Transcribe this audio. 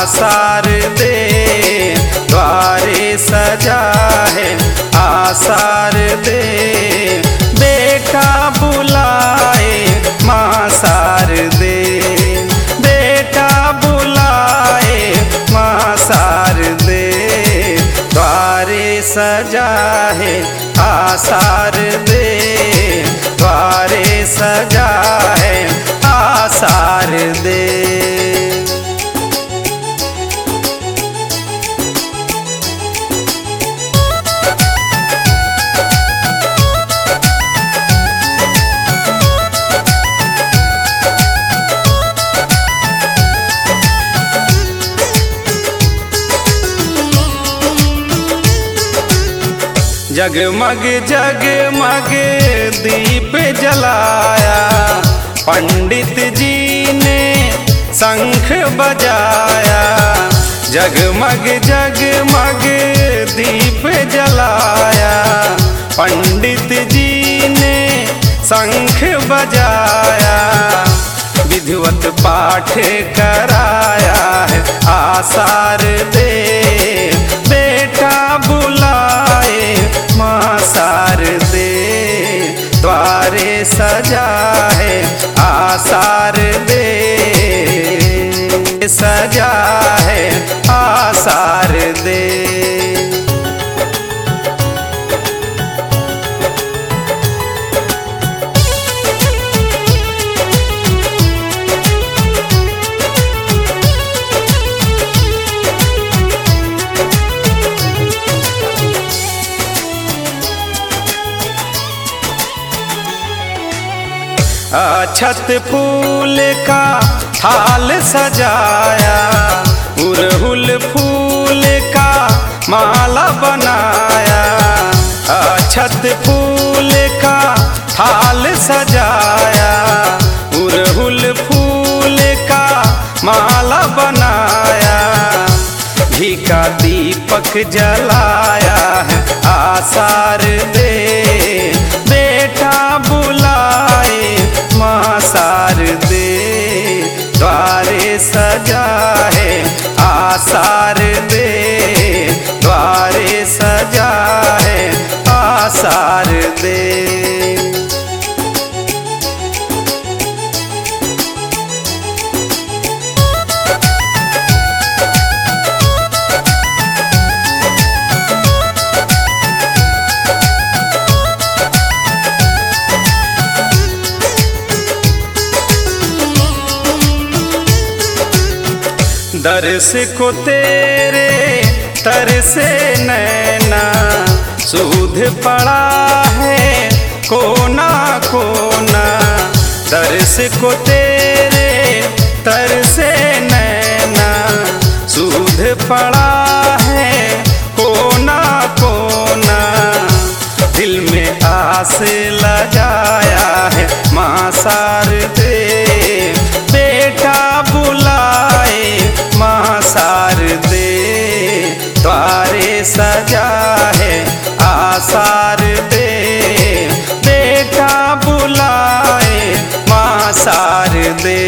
आसार दे, द्वारे सजा है आसार दे। बेटा बुलाए माँ सार दे, बेटा बुलाए माँ सार दे। द्वारे सजा है आसार दे, द्वारे सजा है आसार दे। जगमग जगमग दीप जलाया, पंडित जी ने शंख बजाया। जगमग जगमग दीप जलाया, पंडित जी ने शंख बजाया। विधिवत पाठ कराया है आसार दे, बेटा बुलाए माँ सार दे। द्वारे सजा है आसार दे, सजा है आसार दे। अक्षत फूल का थाल सजाया, उड़हुल फूल का माला बनाया। अक्षत फूल का थाल सजाया, उड़हुल फूल का माला बनाया। घी का दीपक जलाया है आसार दे, बेटा बुलाए माँ सार दे। द्वारे सजा है आसार दे, द्वारे सजा है आसार दे। दर्श को तेरे तरसे नैना, सूध पड़ा है कोना कोना। दर्श को तेरे तरसे नैना, सूध पड़ा है कोना कोना। दिल में आस लगाया है माँ सार दे, बेटा बुलाए माँ सार दे। द्वारे सजा है आसार दे, बेटा बुलाए माँ सार दे।